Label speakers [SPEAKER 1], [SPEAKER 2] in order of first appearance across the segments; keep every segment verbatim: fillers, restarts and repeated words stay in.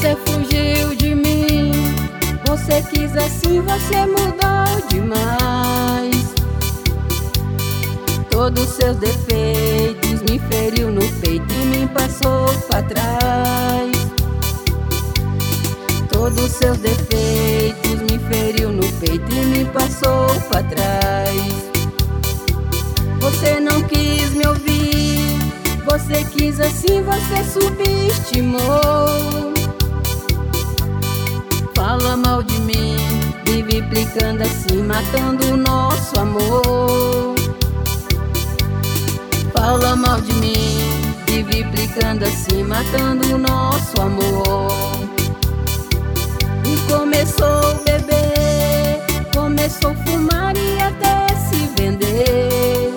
[SPEAKER 1] Você fugiu de mim, você quis assim, você mudou demais. Todos seus defeitos me feriu no peito e me passou pra trás. Todos seus defeitos me feriu no peito e me passou pra trás. Você não quis me ouvir, você quis assim, você subestimou. Fala mal de mim, vive implicando assim, matando o nosso amor. Fala mal de mim, vive implicando assim, matando o nosso amor. E começou a beber, começou a fumar e até se vender.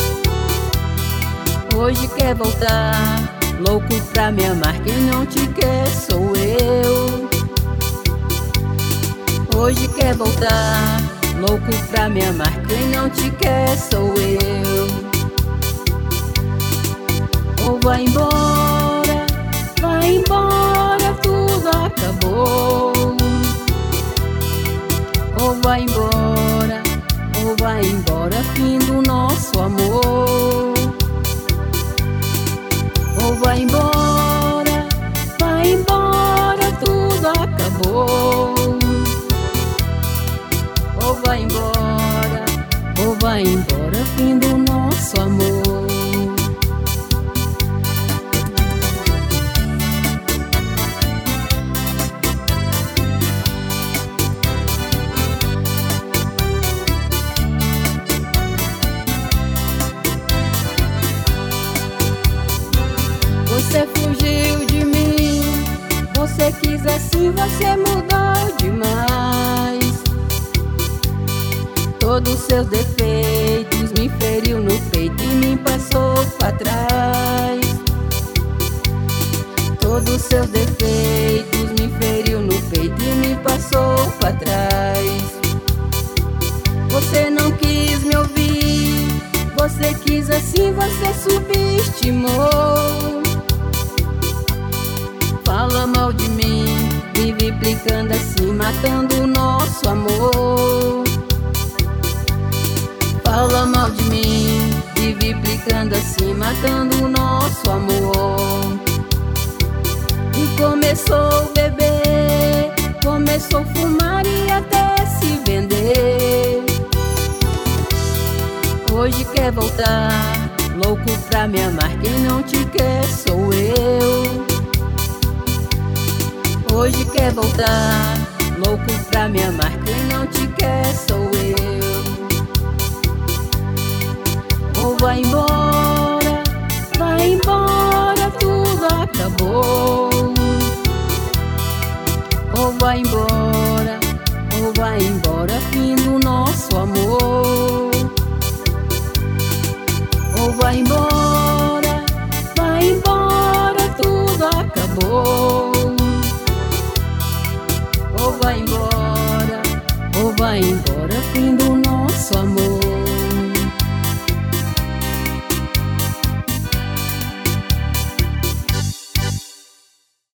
[SPEAKER 1] Hoje quer voltar, louco pra me amar, quem não te quer sou eu. Hoje quer voltar, louco pra me amar, quem não te quer sou eu. Ou vai embora, vai embora, tudo acabou. Ou vai embora, ou vai embora, fim do nosso amor. Ou vai embora, vai embora, tudo acabou. Ou vai embora, ou vai embora, fim do nosso amor. Você fugiu de mim, você quis assim, você mudou demais. Todos seus defeitos me feriu no peito e me passou pra trás. Todos seus defeitos me feriu no peito e me passou pra trás. Você não quis me ouvir, você quis assim, você subestimou. Fala mal de mim, vive implicando assim, matando o nosso amor. Fala mal de mim, vive implicando assim, matando o nosso amor. E começou a beber, começou a fumar e até se vender. Hoje quer voltar, louco pra me amar, quem não te quer sou eu. Hoje quer voltar, louco pra me amar, quem não te quer sou eu. Ou vai embora, vai embora, tudo acabou. Ou vai embora, ou vai embora, fim do nosso amor. Ou vai embora, vai embora, tudo acabou. Ou vai embora, ou vai embora.